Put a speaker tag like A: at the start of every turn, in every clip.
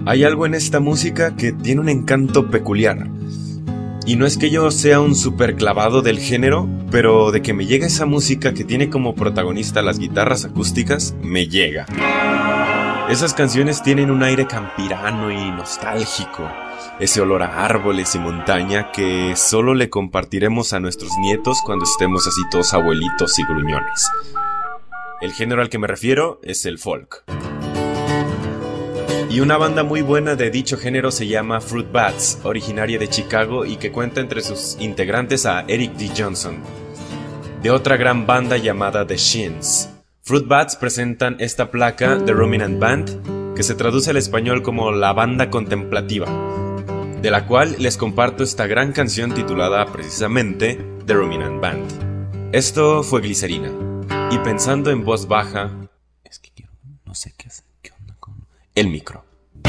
A: Hay algo en esta música que tiene un encanto peculiar. Y no es que yo sea un super clavado del género, pero de que me llega esa música que tiene como protagonista las guitarras acústicas, me llega. Esas canciones tienen un aire campirano y nostálgico, ese olor a árboles y montaña que solo le compartiremos a nuestros nietos cuando estemos así todos abuelitos y gruñones. El género al que me refiero es el folk. Y una banda muy buena de dicho género se llama Fruit Bats, originaria de Chicago y que cuenta entre sus integrantes a Eric D. Johnson, de otra gran banda llamada The Shins. Fruit Bats presentan esta placa The Ruminant Band, que se traduce al español como La Banda Contemplativa, de la cual les comparto esta gran canción titulada precisamente The Ruminant Band. Esto fue Glicerina, y pensando en voz baja, es que quiero, no sé qué hacer, qué onda con el micro.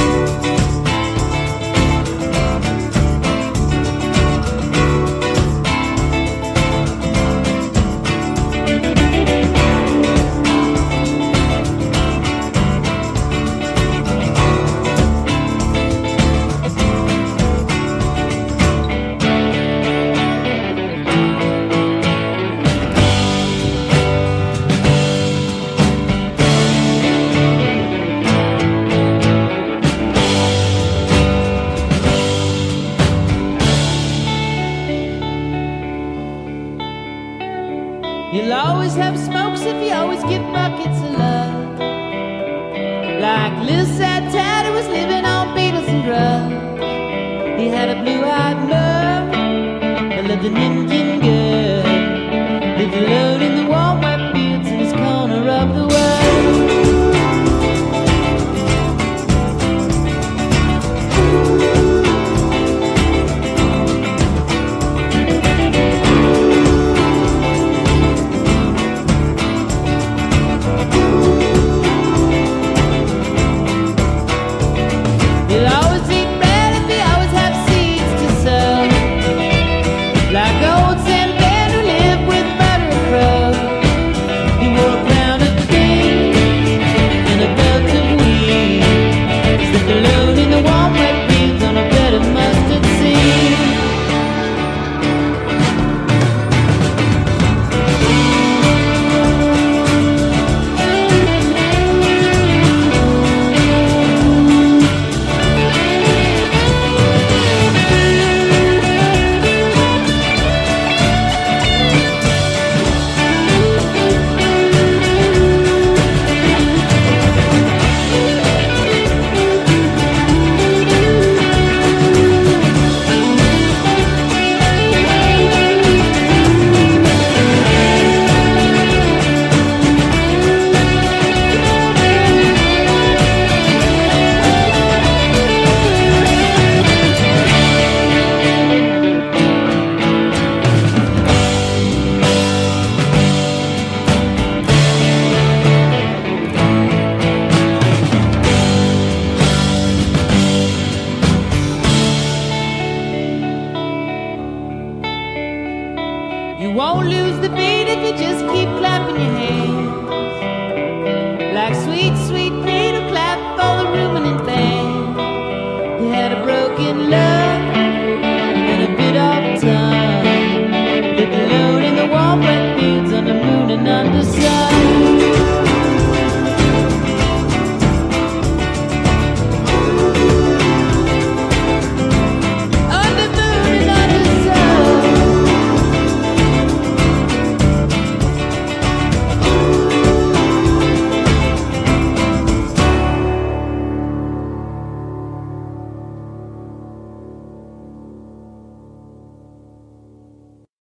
B: You'll always have smokes if you always give buckets of love. Like Lil Sad Tad who was living on Beatles and drugs. He had a blue-eyed love, I loved an Indian girl.